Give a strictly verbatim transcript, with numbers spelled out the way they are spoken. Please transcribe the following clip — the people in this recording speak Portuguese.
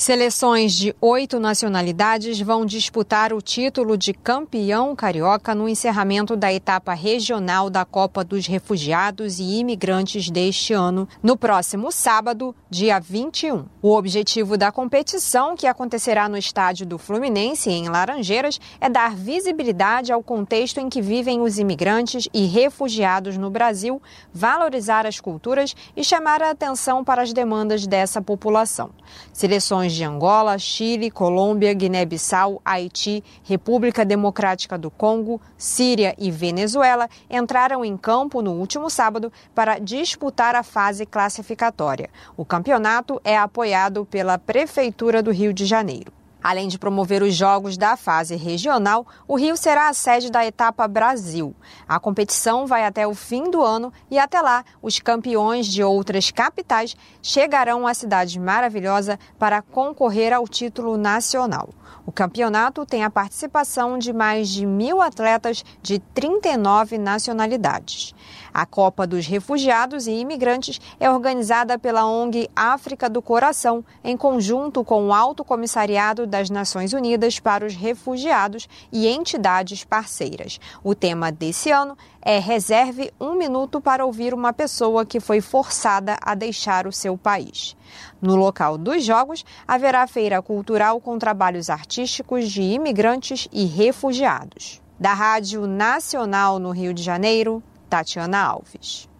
Seleções de oito nacionalidades vão disputar o título de campeão carioca no encerramento da etapa regional da Copa dos Refugiados e Imigrantes deste ano, no próximo sábado, dia vinte e um. O objetivo da competição, que acontecerá no estádio do Fluminense, em Laranjeiras, é dar visibilidade ao contexto em que vivem os imigrantes e refugiados no Brasil, valorizar as culturas e chamar a atenção para as demandas dessa população. Seleções de Angola, Chile, Colômbia, Guiné-Bissau, Haiti, República Democrática do Congo, Síria e Venezuela entraram em campo no último sábado para disputar a fase classificatória. O campeonato é apoiado pela Prefeitura do Rio de Janeiro. Além de promover os jogos da fase regional, o Rio será a sede da etapa Brasil. A competição vai até o fim do ano e até lá os campeões de outras capitais chegarão à cidade maravilhosa para concorrer ao título nacional. O campeonato tem a participação de mais de mil atletas de trinta e nove nacionalidades. A Copa dos Refugiados e Imigrantes é organizada pela O N G África do Coração, em conjunto com o Alto Comissariado das Nações Unidas para os Refugiados e entidades parceiras. O tema desse ano é Reserve um minuto para ouvir uma pessoa que foi forçada a deixar o seu país. No local dos Jogos, haverá feira cultural com trabalhos artísticos de imigrantes e refugiados. Da Rádio Nacional no Rio de Janeiro, Tatiana Alves.